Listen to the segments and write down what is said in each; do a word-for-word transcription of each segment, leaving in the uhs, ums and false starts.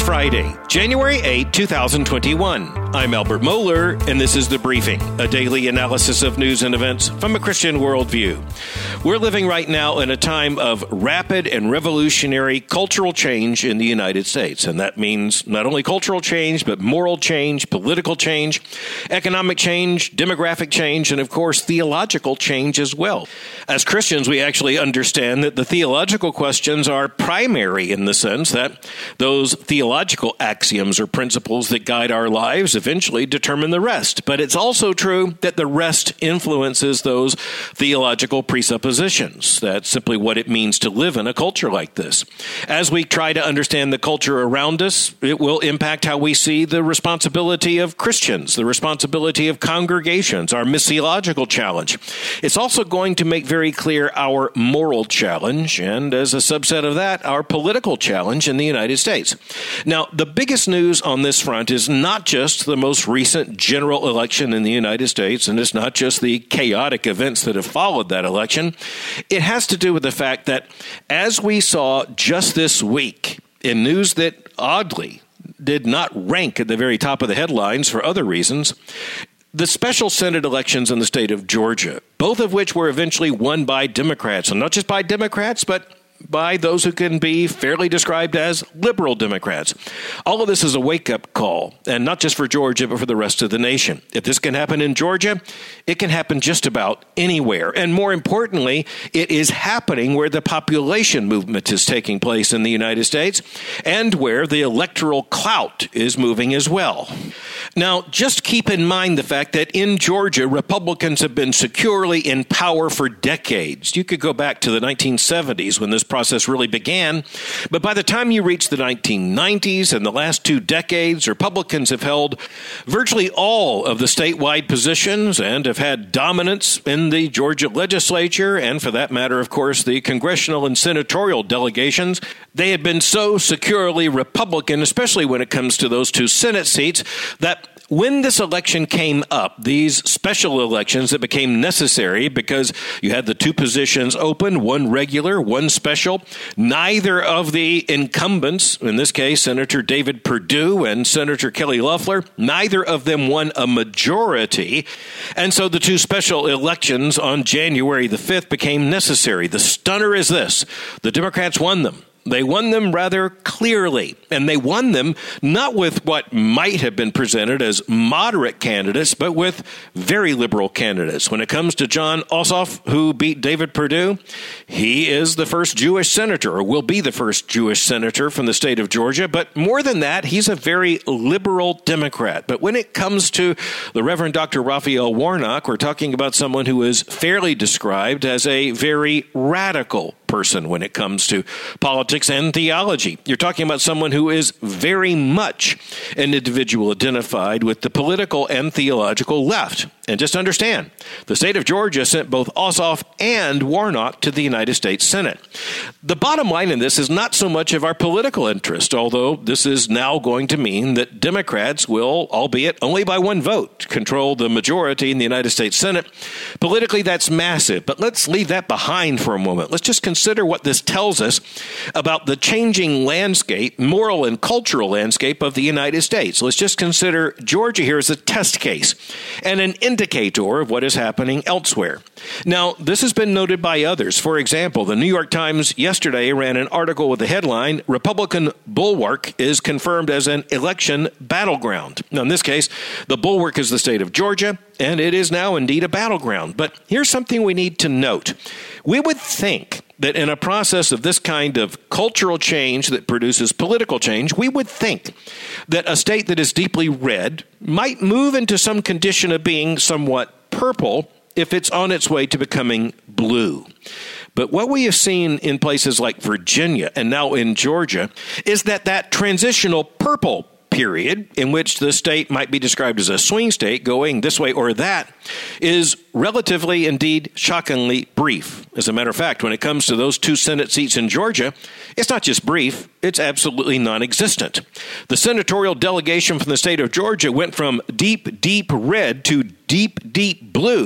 Friday, January eighth, twenty twenty-one. I'm Albert Mohler, and this is The Briefing, a daily analysis of news and events from a Christian worldview. We're living right now in a time of rapid and revolutionary cultural change in the United States, and that means not only cultural change, but moral change, political change, economic change, demographic change, and of course, theological change as well. As Christians, we actually understand that the theological questions are primary in the sense that those theological axioms or principles that guide our lives eventually determine the rest. But it's also true that the rest influences those theological presuppositions. That's simply what it means to live in a culture like this. As we try to understand the culture around us, it will impact how we see the responsibility of Christians, the responsibility of congregations, our missiological challenge. It's also going to make very clear our moral challenge, and as a subset of that, our political challenge in the United States. Now, the biggest news on this front is not just the most recent general election in the United States, and it's not just the chaotic events that have followed that election. It has to do with the fact that, as we saw just this week in news that oddly did not rank at the very top of the headlines for other reasons, the special Senate elections in the state of Georgia, both of which were eventually won by Democrats, and not just by Democrats, but by those who can be fairly described as liberal Democrats. All of this is a wake-up call, and not just for Georgia, but for the rest of the nation. If this can happen in Georgia, it can happen just about anywhere. And more importantly, it is happening where the population movement is taking place in the United States and where the electoral clout is moving as well. Now, just keep in mind the fact that in Georgia, Republicans have been securely in power for decades. You could go back to the nineteen seventies when this process really began, but by the time you reach the nineteen nineties and the last two decades, Republicans have held virtually all of the statewide positions and have had dominance in the Georgia legislature and, for that matter, of course, the congressional and senatorial delegations. They have been so securely Republican, especially when it comes to those two Senate seats, that when this election came up, these special elections that became necessary because you had the two positions open, one regular, one special, neither of the incumbents, in this case, Senator David Perdue and Senator Kelly Loeffler, neither of them won a majority. And so the two special elections on January the fifth became necessary. The stunner is this: the Democrats won them. They won them rather clearly, and they won them not with what might have been presented as moderate candidates, but with very liberal candidates. When it comes to Jon Ossoff, who beat David Perdue, he is the first Jewish senator, or will be the first Jewish senator from the state of Georgia. But more than that, he's a very liberal Democrat. But when it comes to the Reverend Doctor Raphael Warnock, we're talking about someone who is fairly described as a very radical person when it comes to politics and theology. You're talking about someone who is very much an individual identified with the political and theological left. And just understand, the state of Georgia sent both Ossoff and Warnock to the United States Senate. The bottom line in this is not so much of our political interest, although this is now going to mean that Democrats will, albeit only by one vote, control the majority in the United States Senate. Politically, that's massive, but let's leave that behind for a moment. Let's just consider what this tells us about the changing landscape, moral and cultural landscape of the United States. Let's just consider Georgia here as a test case and an indicator of what is happening elsewhere. Now, this has been noted by others. For example, the New York Times yesterday ran an article with the headline, "Republican Bulwark is confirmed as an election battleground." Now, in this case, the bulwark is the state of Georgia, and it is now indeed a battleground. But here's something we need to note. We would think that in a process of this kind of cultural change that produces political change, we would think that a state that is deeply red might move into some condition of being somewhat purple if it's on its way to becoming blue. But what we have seen in places like Virginia and now in Georgia is that that transitional purple period in which the state might be described as a swing state going this way or that is relatively, indeed, shockingly brief. As a matter of fact, when it comes to those two Senate seats in Georgia, it's not just brief, it's absolutely non-existent. The senatorial delegation from the state of Georgia went from deep, deep red to deep, deep blue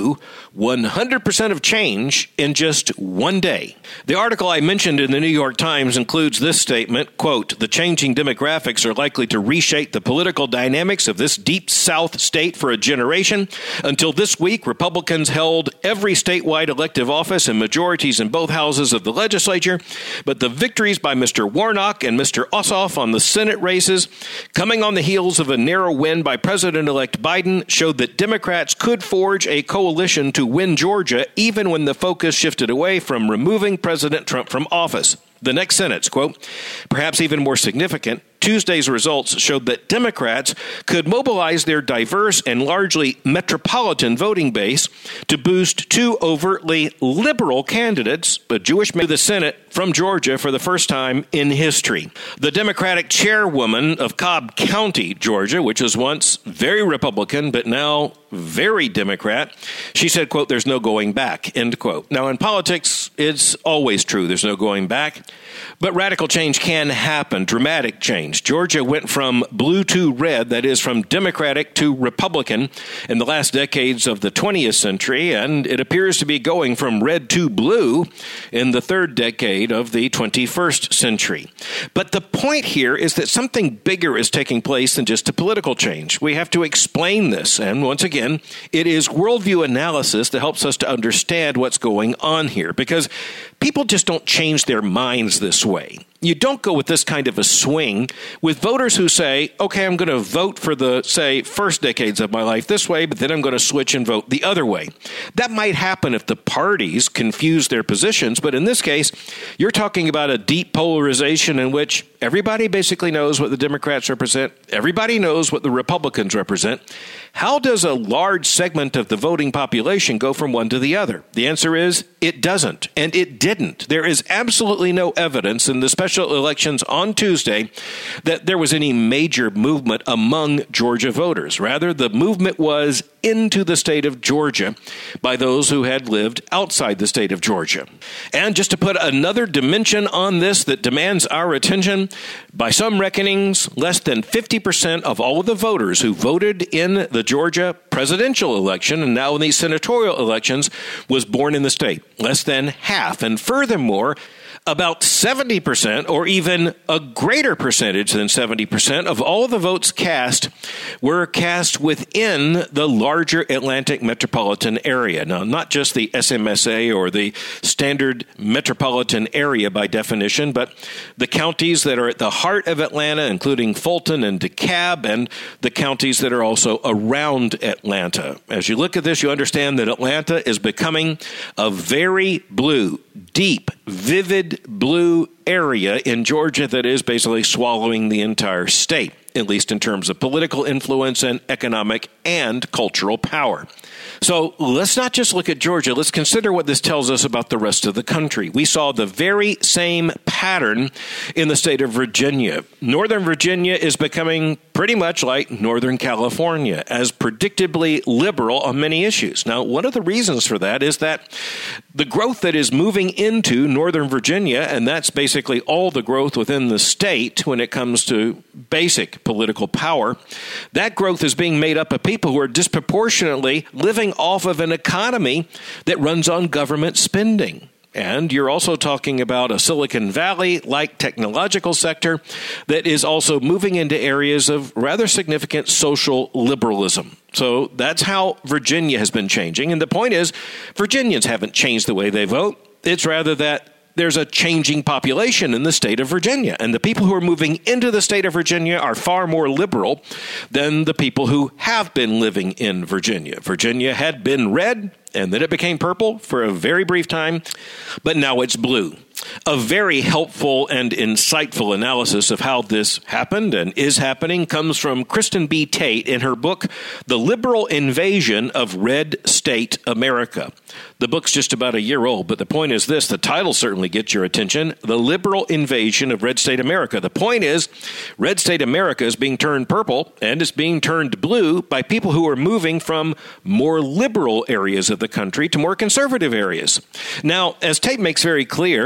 one hundred percent of change in just one day. The article I mentioned in the New York Times includes this statement, quote, "The changing demographics are likely to reshape the political dynamics of this deep South state for a generation. Until this week, Republicans held every statewide elective office and majorities in both houses of the legislature, but the victories by Mister Warnock and Mister Ossoff on the Senate races, coming on the heels of a narrow win by President-elect Biden, showed that Democrats could forge a coalition to win Georgia even when the focus shifted away from removing President Trump from office." The next sentence, quote, "Perhaps even more significant, Tuesday's results showed that Democrats could mobilize their diverse and largely metropolitan voting base to boost two overtly liberal candidates, a Jewish man to the Senate from Georgia for the first time in history. The Democratic chairwoman of Cobb County, Georgia, which was once very Republican, but now very Democrat, she said, quote, 'There's no going back,' end quote. Now, in politics, it's always true. There's no going back. But radical change can happen, dramatic change. Georgia went from blue to red, that is, from Democratic to Republican in the last decades of the twentieth century, and it appears to be going from red to blue in the third decade of the twenty-first century. But the point here is that something bigger is taking place than just a political change. We have to explain this, and once again, it is worldview analysis that helps us to understand what's going on here, because people just don't change their minds this way. You don't go with this kind of a swing with voters who say, okay, I'm going to vote for the, say, first decades of my life this way, but then I'm going to switch and vote the other way. That might happen if the parties confuse their positions, but in this case, you're talking about a deep polarization in which everybody basically knows what the Democrats represent, everybody knows what the Republicans represent. How does a large segment of the voting population go from one to the other? The answer is it doesn't, and it didn't. There is absolutely no evidence in the special elections on Tuesday that there was any major movement among Georgia voters. Rather, the movement was into the state of Georgia by those who had lived outside the state of Georgia. And just to put another dimension on this that demands our attention, by some reckonings, less than fifty percent of all of the voters who voted in the Georgia presidential election and now in these senatorial elections was born in the state. Less than half. And furthermore, about seventy percent, or even a greater percentage than seventy percent, of all the votes cast were cast within the larger Atlantic metropolitan area. Now, not just the S M S A or the standard metropolitan area by definition, but the counties that are at the heart of Atlanta, including Fulton and DeKalb, and the counties that are also around Atlanta. As you look at this, you understand that Atlanta is becoming a very blue, deep, vivid blue area in Georgia that is basically swallowing the entire state, at least in terms of political influence and economic and cultural power. So let's not just look at Georgia. Let's consider what this tells us about the rest of the country. We saw the very same pattern in the state of Virginia. Northern Virginia is becoming pretty much like Northern California, as predictably liberal on many issues. Now, one of the reasons for that is that the growth that is moving into Northern Virginia, and that's basically all the growth within the state when it comes to basic political power, that growth is being made up of people who are disproportionately living off of an economy that runs on government spending. And you're also talking about a Silicon Valley-like technological sector that is also moving into areas of rather significant social liberalism. So that's how Virginia has been changing. And the point is, Virginians haven't changed the way they vote. It's rather that there's a changing population in the state of Virginia. And the people who are moving into the state of Virginia are far more liberal than the people who have been living in Virginia. Virginia had been red, and then it became purple for a very brief time, but now it's blue. A very helpful and insightful analysis of how this happened and is happening comes from Kristen B. Tate in her book, The Liberal Invasion of Red State America. The book's just about a year old, but the point is this, the title certainly gets your attention, The Liberal Invasion of Red State America. The point is, Red State America is being turned purple and is being turned blue by people who are moving from more liberal areas of the country to more conservative areas. Now, as Tate makes very clear, there are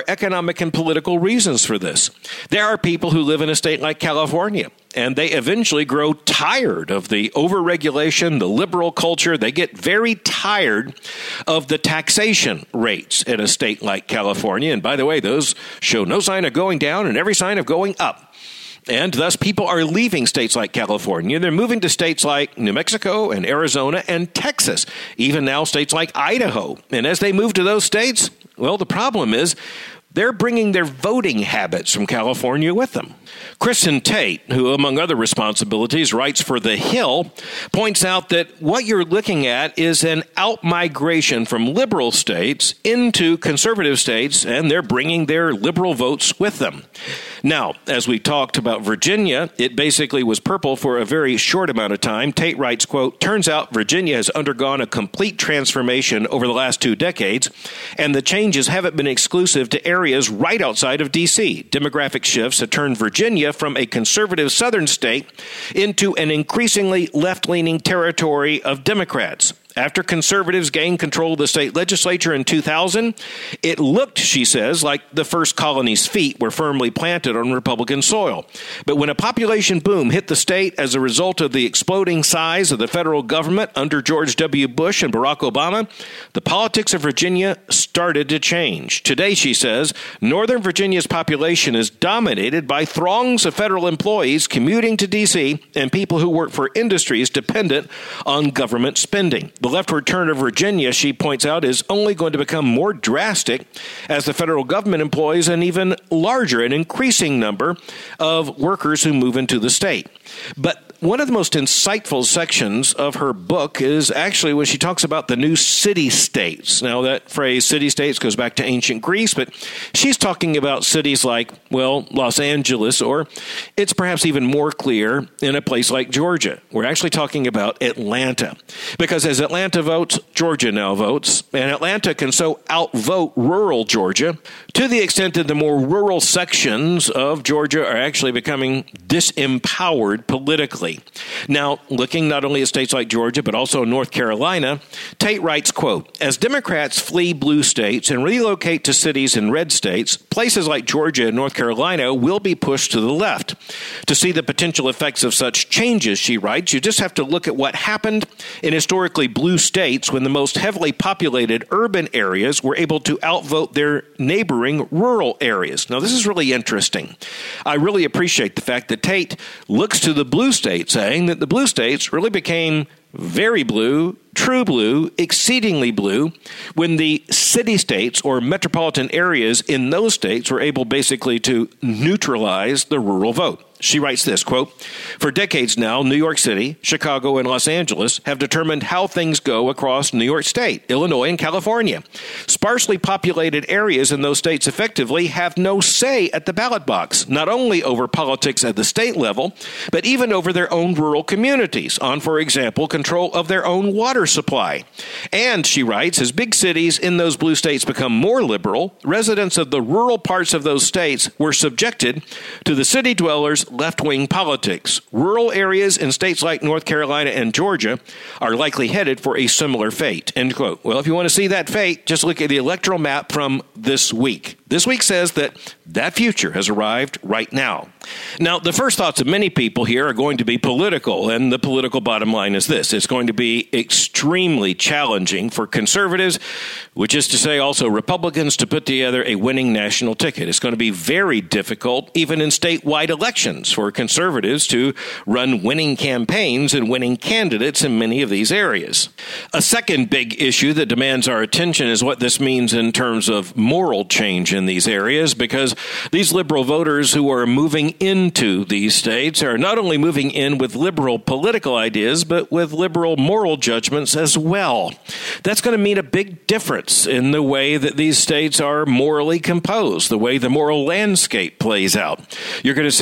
economic and political reasons for this. There are people who live in a state like California, and they eventually grow tired of the overregulation, the liberal culture. They get very tired of the taxation rates in a state like California. And by the way, those show no sign of going down and every sign of going up. And thus, people are leaving states like California. They're moving to states like New Mexico and Arizona and Texas, even now states like Idaho. And as they move to those states, well, the problem is they're bringing their voting habits from California with them. Kristen Tate, who, among other responsibilities, writes for The Hill, points out that what you're looking at is an outmigration from liberal states into conservative states, and they're bringing their liberal votes with them. Now, as we talked about Virginia, it basically was purple for a very short amount of time. Tate writes, quote, "Turns out Virginia has undergone a complete transformation over the last two decades, and the changes haven't been exclusive to areas right outside of D C. Demographic shifts have turned Virginia from a conservative southern state into an increasingly left-leaning territory of Democrats. After conservatives gained control of the state legislature in two thousand, it looked, she says, like the first colony's feet were firmly planted on Republican soil. But when a population boom hit the state as a result of the exploding size of the federal government under George W. Bush and Barack Obama, the politics of Virginia started to change. Today, she says, Northern Virginia's population is dominated by throngs of federal employees commuting to D C and people who work for industries dependent on government spending. The leftward turn of Virginia, she points out, is only going to become more drastic as the federal government employs an even larger and increasing number of workers who move into the state. But one of the most insightful sections of her book is actually when she talks about the new city-states. Now, that phrase city-states goes back to ancient Greece, but she's talking about cities like, well, Los Angeles, or it's perhaps even more clear in a place like Georgia. We're actually talking about Atlanta. Because as Atlanta votes, Georgia now votes, and Atlanta can so outvote rural Georgia to the extent that the more rural sections of Georgia are actually becoming disempowered politically. Now, looking not only at states like Georgia, but also North Carolina, Tate writes, quote, "As Democrats flee blue states and relocate to cities in red states, places like Georgia and North Carolina will be pushed to the left. To see the potential effects of such changes," she writes, "you just have to look at what happened in historically blue states when the most heavily populated urban areas were able to outvote their neighboring rural areas." Now, this is really interesting. I really appreciate the fact that Tate looks to the blue states, saying that the blue states really became very blue, true blue, exceedingly blue, when the city-states or metropolitan areas in those states were able basically to neutralize the rural vote. She writes this, quote, "For decades now, New York City, Chicago, and Los Angeles have determined how things go across New York State, Illinois, and California. Sparsely populated areas in those states effectively have no say at the ballot box, not only over politics at the state level, but even over their own rural communities, on, for example, control of their own water supply. And," she writes, "as big cities in those blue states become more liberal, residents of the rural parts of those states were subjected to the city dwellers' left-wing politics. Rural areas in states like North Carolina and Georgia are likely headed for a similar fate." End quote. Well, if you want to see that fate, just look at the electoral map from this week. This week says that that future has arrived right now. Now, the first thoughts of many people here are going to be political, and the political bottom line is this. It's going to be extremely challenging for conservatives, which is to say also Republicans, to put together a winning national ticket. It's going to be very difficult, even in statewide elections, for conservatives to run winning campaigns and winning candidates in many of these areas. A second big issue that demands our attention is what this means in terms of moral change in these areas, because these liberal voters who are moving into these states are not only moving in with liberal political ideas, but with liberal moral judgments as well. That's going to mean a big difference in the way that these states are morally composed, the way the moral landscape plays out. You're going to see issues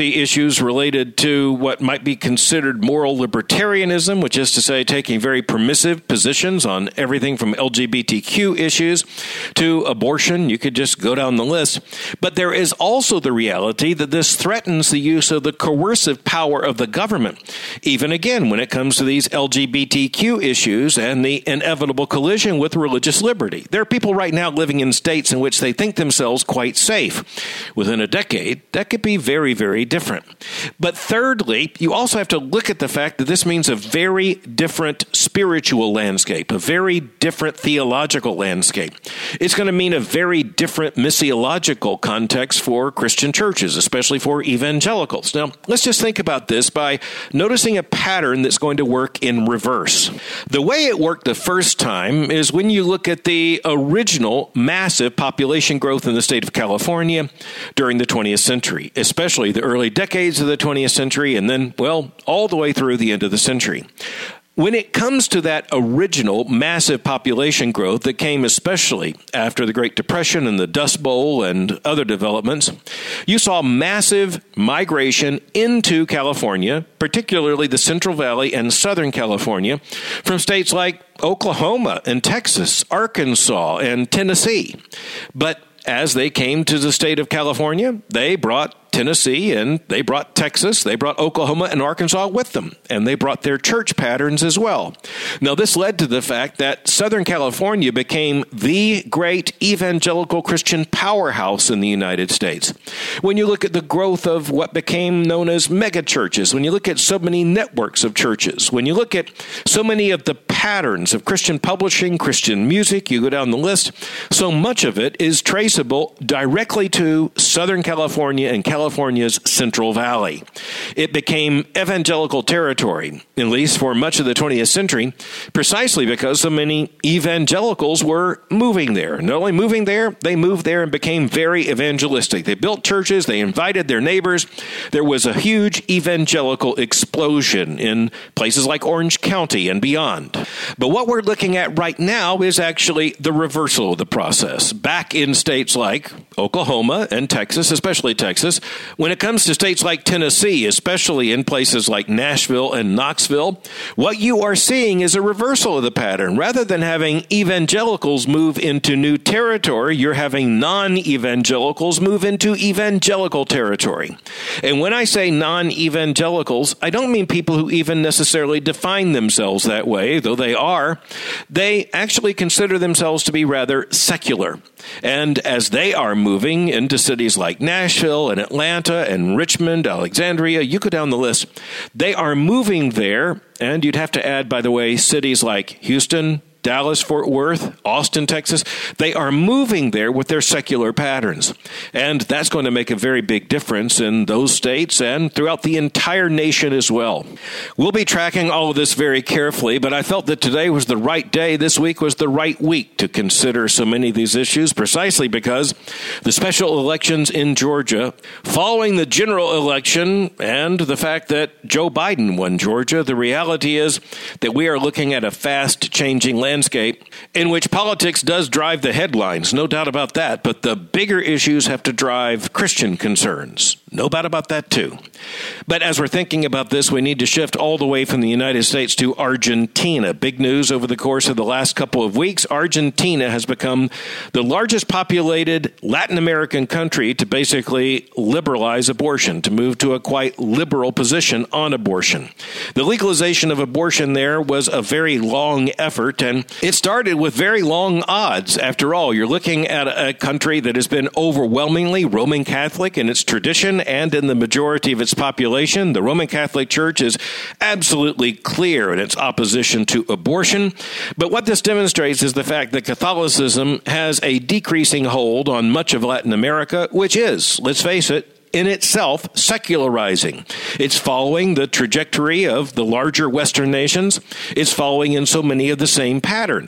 issues related to what might be considered moral libertarianism, which is to say taking very permissive positions on everything from L G B T Q issues to abortion. You could just go down the list. But there is also the reality that this threatens the use of the coercive power of the government, even again when it comes to these L G B T Q issues and the inevitable collision with religious liberty. There are people right now living in states in which they think themselves quite safe. Within a decade, that could be very, very different. But thirdly, you also have to look at the fact that this means a very different spiritual landscape, a very different theological landscape. It's going to mean a very different missiological context for Christian churches, especially for evangelicals. Now, let's just think about this by noticing a pattern that's going to work in reverse. The way it worked the first time is when you look at the original massive population growth in the state of California during the twentieth century, especially the early decades of the twentieth century, and then, well, all the way through the end of the century. When it comes to that original massive population growth that came especially after the Great Depression and the Dust Bowl and other developments, you saw massive migration into California, particularly the Central Valley and Southern California, from states like Oklahoma and Texas, Arkansas, and Tennessee. But as they came to the state of California, they brought Tennessee and they brought Texas, they brought Oklahoma and Arkansas with them, and they brought their church patterns as well. Now, this led to the fact that Southern California became the great evangelical Christian powerhouse in the United States. When you look at the growth of what became known as megachurches, when you look at so many networks of churches, when you look at so many of the patterns of Christian publishing, Christian music, you go down the list, so much of it is traceable directly to Southern California and California. California's Central Valley. It became evangelical territory, at least for much of the twentieth century, precisely because so many evangelicals were moving there. Not only moving there, they moved there and became very evangelistic. They built churches, they invited their neighbors. There was a huge evangelical explosion in places like Orange County and beyond. But what we're looking at right now is actually the reversal of the process. Back in states like Oklahoma and Texas, especially Texas, when it comes to states like Tennessee, especially in places like Nashville and Knoxville, what you are seeing is a reversal of the pattern. Rather than having evangelicals move into new territory, you're having non-evangelicals move into evangelical territory. And when I say non-evangelicals, I don't mean people who even necessarily define themselves that way, though they are. They actually consider themselves to be rather secular. And as they are moving into cities like Nashville and Atlanta and Richmond, Alexandria, you go down the list, they are moving there, and you'd have to add, by the way, cities like Houston, Dallas, Fort Worth, Austin, Texas, they are moving there with their secular patterns. And that's going to make a very big difference in those states and throughout the entire nation as well. We'll be tracking all of this very carefully, but I felt that today was the right day. This week was the right week to consider so many of these issues, precisely because the special elections in Georgia, following the general election and the fact that Joe Biden won Georgia, the reality is that we are looking at a fast-changing landscape landscape in which politics does drive the headlines, no doubt about that, but the bigger issues have to drive Christian concerns. No doubt about that, too. But as we're thinking about this, we need to shift all the way from the United States to Argentina. Big news over the course of the last couple of weeks. Argentina has become the largest populated Latin American country to basically liberalize abortion, to move to a quite liberal position on abortion. The legalization of abortion there was a very long effort, and it started with very long odds. After all, you're looking at a country that has been overwhelmingly Roman Catholic in its tradition and in the majority of its population. The Roman Catholic Church is absolutely clear in its opposition to abortion. But what this demonstrates is the fact that Catholicism has a decreasing hold on much of Latin America, which is, let's face it, in itself secularizing. It's following the trajectory of the larger Western nations. It's following in so many of the same patterns.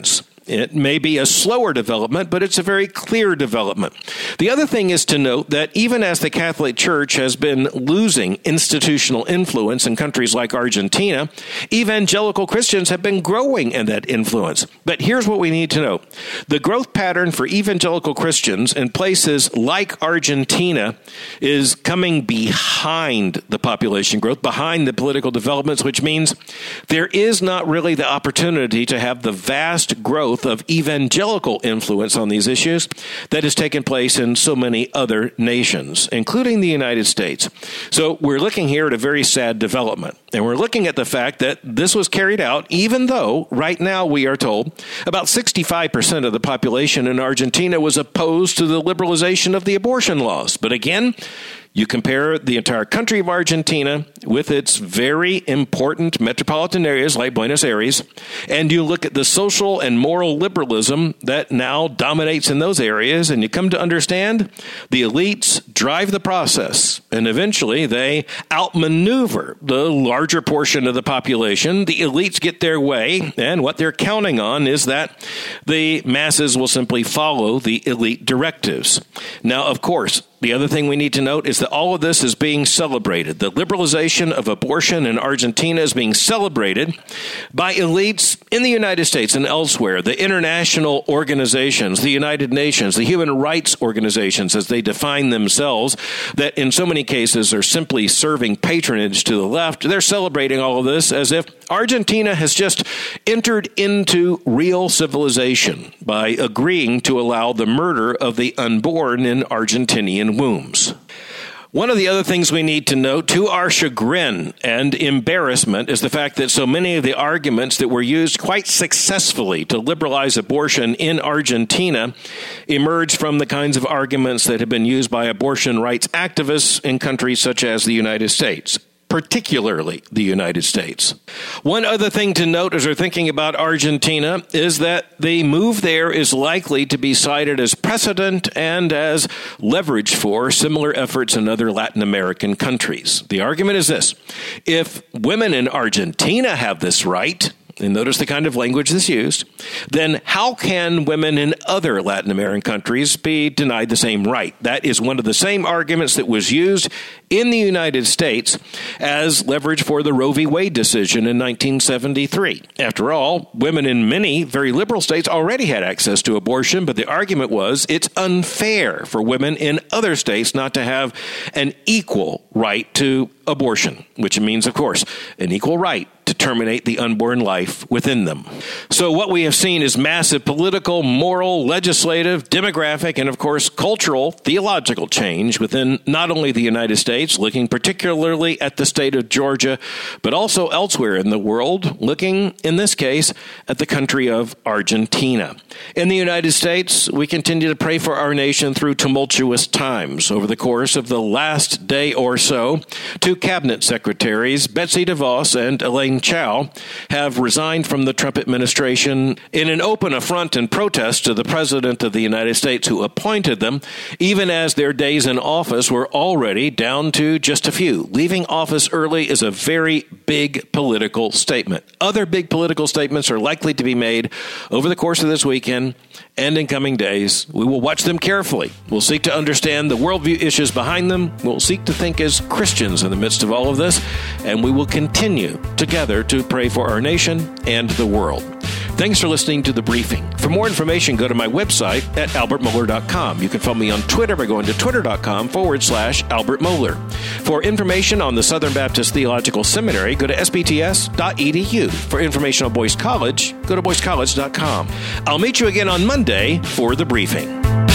It may be a slower development, but it's a very clear development. The other thing is to note that even as the Catholic Church has been losing institutional influence in countries like Argentina, evangelical Christians have been growing in that influence. But here's what we need to know. The growth pattern for evangelical Christians in places like Argentina is coming behind the population growth, behind the political developments, which means there is not really the opportunity to have the vast growth of evangelical influence on these issues that has taken place in so many other nations, including the United States. So we're looking here at a very sad development. And we're looking at the fact that this was carried out even though right now we are told about sixty-five percent of the population in Argentina was opposed to the liberalization of the abortion laws. But again, you compare the entire country of Argentina with its very important metropolitan areas like Buenos Aires, and you look at the social and moral liberalism that now dominates in those areas, and you come to understand the elites drive the process, and eventually they outmaneuver the larger portion of the population. The elites get their way, and what they're counting on is that the masses will simply follow the elite directives. Now, of course, the other thing we need to note is that all of this is being celebrated. The liberalization of abortion in Argentina is being celebrated by elites in the United States and elsewhere, the international organizations, the United Nations, the human rights organizations, as they define themselves, that in so many cases are simply serving patronage to the left. They're celebrating all of this as if Argentina has just entered into real civilization by agreeing to allow the murder of the unborn in Argentinian wombs. One of the other things we need to note, to our chagrin and embarrassment, is the fact that so many of the arguments that were used quite successfully to liberalize abortion in Argentina emerged from the kinds of arguments that have been used by abortion rights activists in countries such as the United States, particularly the United States. One other thing to note as we're thinking about Argentina is that the move there is likely to be cited as precedent and as leverage for similar efforts in other Latin American countries. The argument is this: if women in Argentina have this right, and notice the kind of language that's used, then how can women in other Latin American countries be denied the same right? That is one of the same arguments that was used in the United States as leverage for the Roe v. Wade decision in nineteen seventy-three. After all, women in many very liberal states already had access to abortion, but the argument was it's unfair for women in other states not to have an equal right to abortion, which means, of course, an equal right to terminate the unborn life within them. So what we have seen is massive political, moral, legislative, demographic, and of course, cultural, theological change within not only the United States, looking particularly at the state of Georgia, but also elsewhere in the world, looking, in this case, at the country of Argentina. In the United States, we continue to pray for our nation through tumultuous times. Over the course of the last day or so, two cabinet secretaries, Betsy DeVos and Elaine Chao, have resigned from the Trump administration in an open affront and protest to the President of the United States who appointed them, even as their days in office were already down to just a few. Leaving office early is a very big political statement. Other big political statements are likely to be made over the course of this weekend and in coming days. We will watch them carefully. We'll seek to understand the worldview issues behind them. We'll seek to think as Christians in the midst of all of this, and we will continue together to pray for our nation and the world. Thanks for listening to The Briefing. For more information, go to my website at albert mohler dot com. You can follow me on Twitter by going to twitter.com forward slash Albert Mohler. For information on the Southern Baptist Theological Seminary, go to s b t s dot e d u. For information on Boyce College, go to boyce college dot com. I'll meet you again on Monday for The Briefing.